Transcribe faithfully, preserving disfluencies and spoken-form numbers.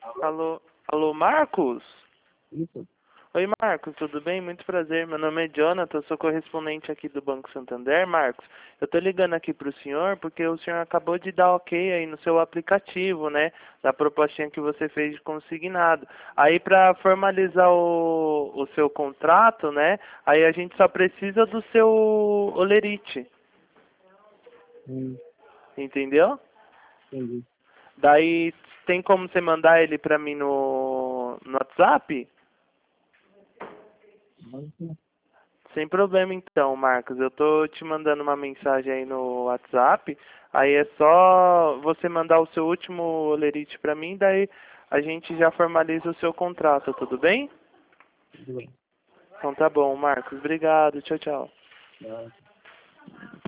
Alô, alô, Marcos? Isso. Oi, Marcos, tudo bem? Muito prazer. Meu nome é Jonathan, sou correspondente aqui do Banco Santander. Marcos, eu tô ligando aqui pro senhor porque o senhor acabou de dar ok aí no seu aplicativo, né? Da propostinha que você fez de consignado. Aí, para formalizar o, o seu contrato, né? Aí a gente só precisa do seu olerite, Hum, entendeu? entendi. Daí, tem como você mandar ele pra mim no, no WhatsApp? Mas, né, Sem problema então, Marcos. Eu tô te mandando uma mensagem aí no WhatsApp. Aí é só você mandar o seu último olerite pra mim, daí a gente já formaliza o seu contrato, tudo bem? tudo bem. Então tá bom, Marcos. Obrigado. Tchau, tchau. Tá.